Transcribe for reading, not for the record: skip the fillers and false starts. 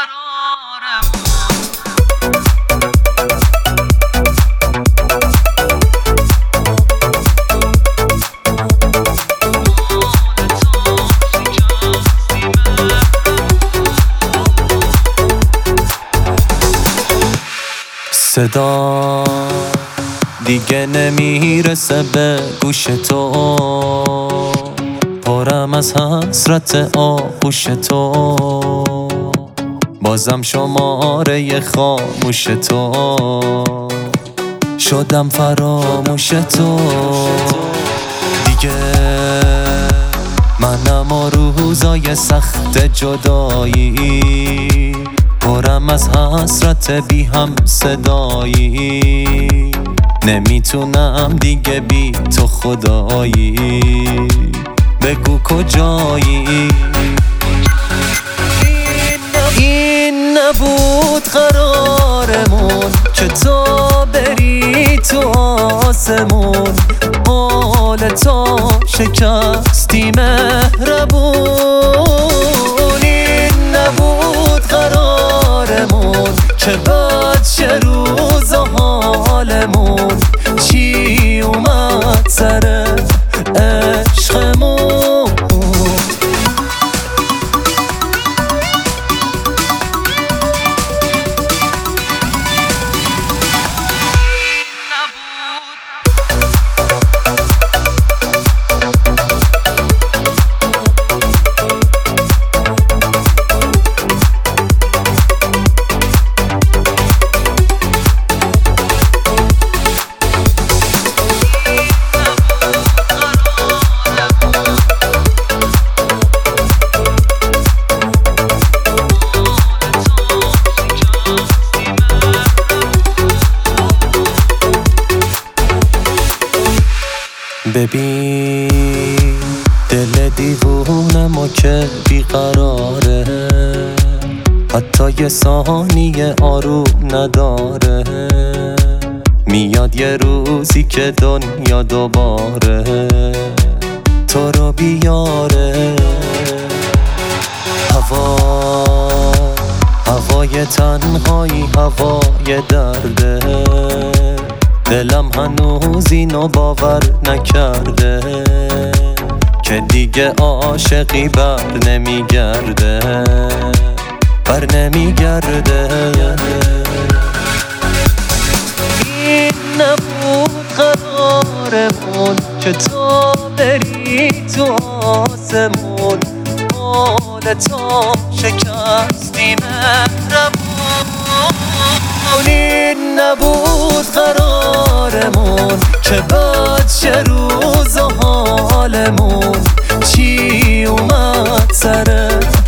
صدا دیگه نمیرسه به گوش تو، پرم از حسرت آغوش تو، بازم شماره خاموش تو، شدم فراموش تو. دیگه منم و روزای سخت جدایی، پرم از حسرت بی هم صدایی، نمیتونم دیگه بی تو خدایی، بگو کجایی. این نبود قرارمون که تو بری تو آسمون، حال تو شکستی مهربون. این نبود قرارمون که بد شه روز و حالمون، چی اومد سر عشقمون. ببین دل دیوونمو که بیقراره، حتی یه ثانیه آروم نداره، میاد یه روزی که دنیا دوباره تو رو بیاره. هوای تنهایی، هوای درده، دلم هنوز اینو باور نکرده که دیگه عاشقی بر نمیگرده. این نبود قرارمون که تو بری تو آسمون، حال تو شکستی مهربون. این نبود قرارمون که بد شه روز و حالمون، چی اومد سر